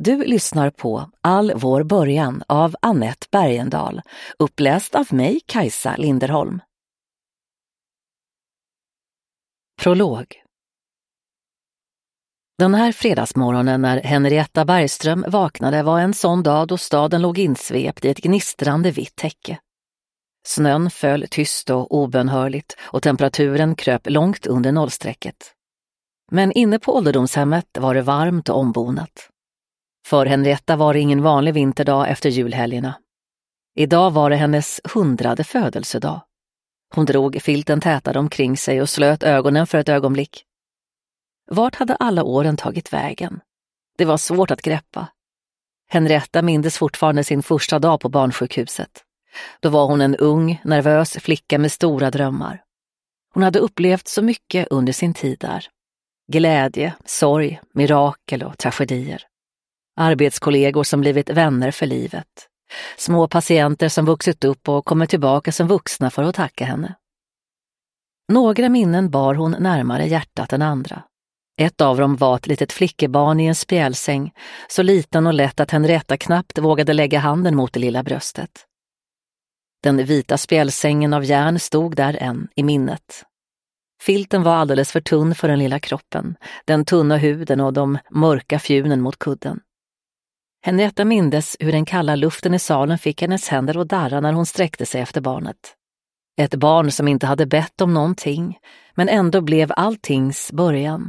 Du lyssnar på All vår början av Annette Bergendahl, uppläst av mig, Kajsa Linderholm. Prolog. Den här fredagsmorgonen när Henrietta Bergström vaknade var en sån dag då staden låg insvept i ett gnistrande vitt täcke. Snön föll tyst och obönhörligt och temperaturen kröp långt under nollstrecket. Men inne på ålderdomshemmet var det varmt och ombonat. För Henrietta var det ingen vanlig vinterdag efter julhelgerna. Idag var det hennes 100:e födelsedag. Hon drog filten tätare omkring sig och slöt ögonen för ett ögonblick. Vart hade alla åren tagit vägen? Det var svårt att greppa. Henrietta mindes fortfarande sin första dag på barnsjukhuset. Då var hon en ung, nervös flicka med stora drömmar. Hon hade upplevt så mycket under sin tid där. Glädje, sorg, mirakel och tragedier. Arbetskollegor som blivit vänner för livet. Små patienter som vuxit upp och kommer tillbaka som vuxna för att tacka henne. Några minnen bar hon närmare hjärtat än andra. Ett av dem var ett litet flickebarn i en spjälsäng, så liten och lätt att Henrietta knappt vågade lägga handen mot det lilla bröstet. Den vita spjälsängen av järn stod där än i minnet. Filten var alldeles för tunn för den lilla kroppen, den tunna huden och de mörka fjunen mot kudden. Henrietta mindes hur den kalla luften i salen fick hennes händer att darra när hon sträckte sig efter barnet. Ett barn som inte hade bett om någonting, men ändå blev alltings början.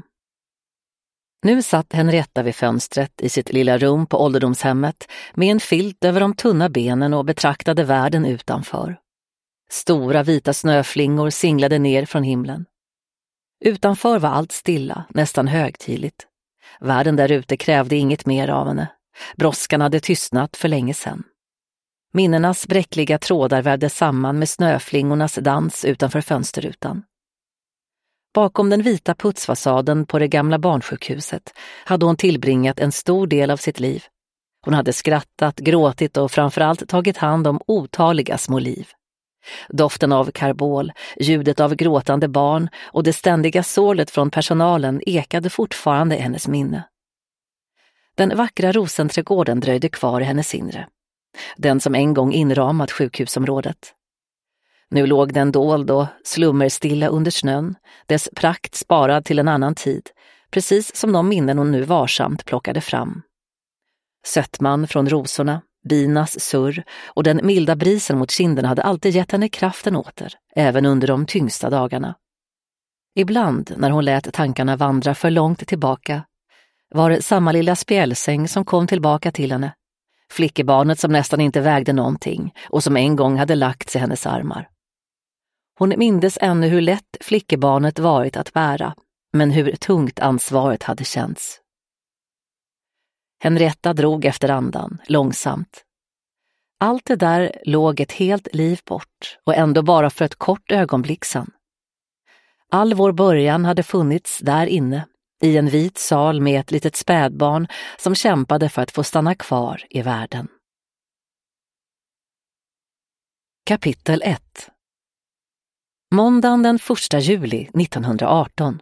Nu satt Henrietta vid fönstret i sitt lilla rum på ålderdomshemmet med en filt över de tunna benen och betraktade världen utanför. Stora vita snöflingor singlade ner från himlen. Utanför var allt stilla, nästan högtidligt. Världen där ute krävde inget mer av henne. Brådskan hade tystnat för länge sedan. Minnenas bräckliga trådar vävdes samman med snöflingornas dans utanför fönsterrutan. Bakom den vita putsfasaden på det gamla barnsjukhuset hade hon tillbringat en stor del av sitt liv. Hon hade skrattat, gråtit och framförallt tagit hand om otaliga små liv. Doften av karbol, ljudet av gråtande barn och det ständiga sorlet från personalen ekade fortfarande hennes minne. Den vackra rosenträdgården dröjde kvar i hennes inre. Den som en gång inramat sjukhusområdet. Nu låg den dold och slummerstilla under snön, dess prakt sparad till en annan tid, precis som de minnen hon nu varsamt plockade fram. Sötman från rosorna, binas surr och den milda brisen mot kinderna hade alltid gett henne kraften åter, även under de tyngsta dagarna. Ibland, när hon lät tankarna vandra för långt tillbaka, var det samma lilla spjälsäng som kom tillbaka till henne. Flickebarnet som nästan inte vägde någonting och som en gång hade lagts i hennes armar. Hon mindes ännu hur lätt flickebarnet varit att bära, men hur tungt ansvaret hade känts. Henrietta drog efter andan, långsamt. Allt det där låg ett helt liv bort och ändå bara för ett kort ögonblick sedan. All vår början hade funnits där inne, i en vit sal med ett litet spädbarn som kämpade för att få stanna kvar i världen. Kapitel 1. Måndagen den 1 juli 1918.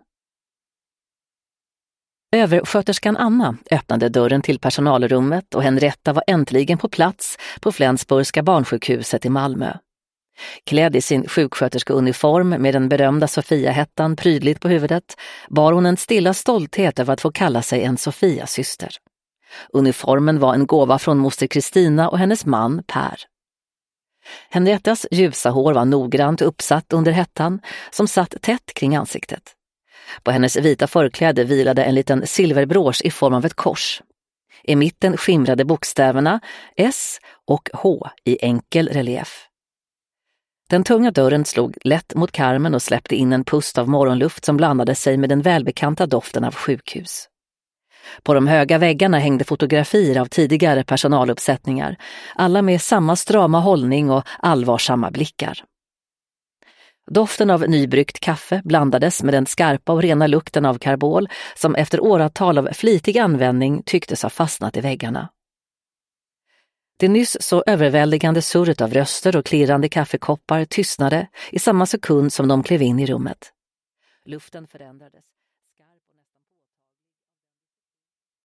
Översköterskan Anna öppnade dörren till personalrummet och Henrietta var äntligen på plats på Flensburgska barnsjukhuset i Malmö. Klädd i sin sjuksköterskeuniform med den berömda Sofia-hättan prydligt på huvudet bar hon en stilla stolthet över att få kalla sig en Sofia-syster. Uniformen var en gåva från moster Kristina och hennes man Per. Henriettas ljusa hår var noggrant uppsatt under hättan som satt tätt kring ansiktet. På hennes vita förkläde vilade en liten silverbrås i form av ett kors. I mitten skimrade bokstäverna S och H i enkel relief. Den tunga dörren slog lätt mot karmen och släppte in en pust av morgonluft som blandade sig med den välbekanta doften av sjukhus. På de höga väggarna hängde fotografier av tidigare personaluppsättningar, alla med samma strama hållning och allvarsamma blickar. Doften av nybryggt kaffe blandades med den skarpa och rena lukten av karbol som efter åratal av flitig användning tycktes ha fastnat i väggarna. Det nyss så överväldigande surret av röster och klirrande kaffekoppar tystnade i samma sekund som de klev in i rummet. Luften förändrades